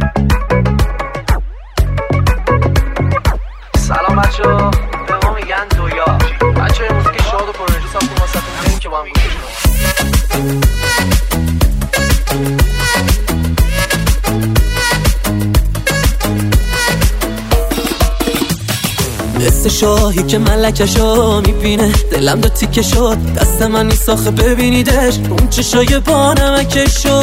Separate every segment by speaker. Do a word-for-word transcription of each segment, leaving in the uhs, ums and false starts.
Speaker 1: سلام بچه‌ها، به ما میگن دویا. بچه‌ها موزیک شاد و پرانرژی ساختیم واسهتون، بریم که با هم گوش کنیم.
Speaker 2: مثل شاهی که ملکشو میبینه دلم دو تیکه شد، دست من نیست آخه ببینیدش اون چشای با نمکشو.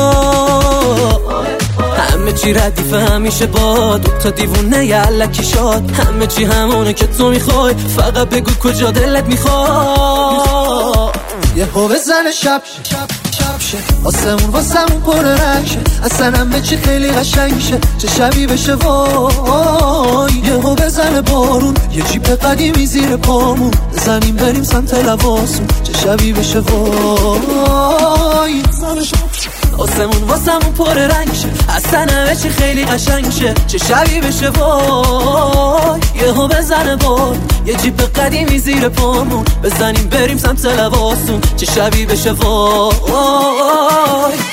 Speaker 2: همه چی ردیفه همیشه با دو تا دیوونه یلکی شد، همه چی همونه که تو میخوای، فقط بگو کجا دلت میخواد.
Speaker 3: یه هو بزنه شب شه آسمون واسمون پر رنگ شه، اصلا همه چی خیلی قشنگ شه، چه شبی بشه وای. یه هو بزنه بارون، یه جیپ قدیمی زیر پامون، بزنیم بریم سمت لواسون، چه شبی بشه وای.
Speaker 2: آسمون واسمون پر رنگ شه، اصلا همه چی خیلی قشنگ شه، چه شبی بشه وای. یه هو بزنه بار، یه جیپ قدیمی زیر پامون، بزنیم بریم سمت لواسون، چه شبی بشه وای.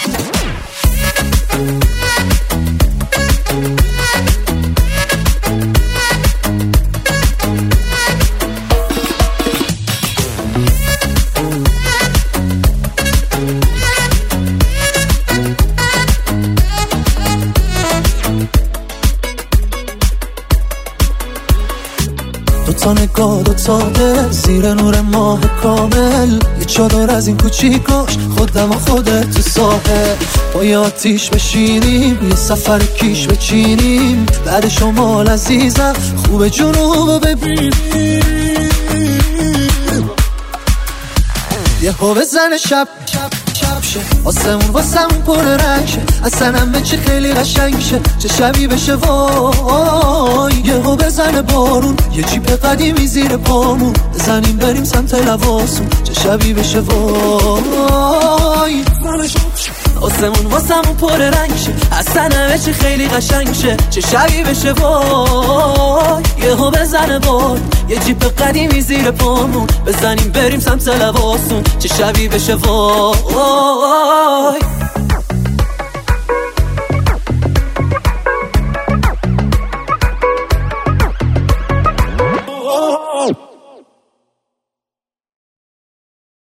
Speaker 3: دو تا نگاه دو تا دل زیر نور ماه کامل، یه چادر از این کوچیکاش خودم و خودت تو ساحل، با یه آتیش بشینیم یه سفر کیش بچینیم، بعد شمال عزیزم خوب جنوب ببینیم. یه هو بزنه شب شه آسمون واسمون پر رنگ شه، اصلا همه چی خیلی قشنگ شه، چه شبی بشه وای. یه هو بزنه بارون، یه جیپ قدیمی زیر پامون، بزنیم بریم سمت لواسون، چه شبی بشه وای.
Speaker 2: آسمون واسمون پر رنگ شه، اصلا همه چی خیلی قشنگ شه، چه شبی بشه وای. یه هو بزنه بار، یه جیپ قدیمی زیر پامون، بزنیم بریم سمت لواسون، چه شبی بشه وای.